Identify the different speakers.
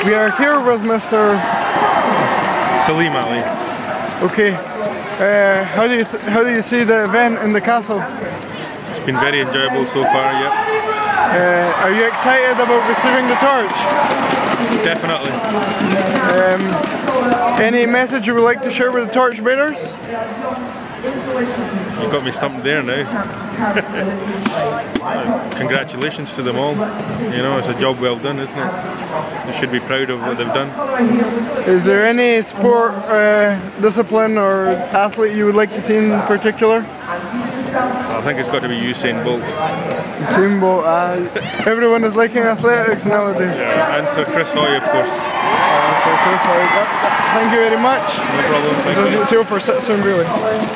Speaker 1: We are here with Mr.
Speaker 2: Salim Ali.
Speaker 1: Okay. How do you see the event in the castle?
Speaker 2: It's been very enjoyable so far, yep.
Speaker 1: Are you excited about receiving the torch?
Speaker 2: Definitely.
Speaker 1: Any message you would like to share with the torch bearers?
Speaker 2: You got me stumped there now. Congratulations to them all. You know, it's a job well done, isn't it? They should be proud of what they've done.
Speaker 1: Is there any sport, discipline or athlete you would like to see in particular?
Speaker 2: I think it's got to be Usain Bolt.
Speaker 1: Usain Bolt, everyone is liking athletics nowadays.
Speaker 2: Yeah, and Sir Chris Hoy, of course.
Speaker 1: Thank you very much.
Speaker 2: No problem. Thank you.
Speaker 1: For Citizen Relay.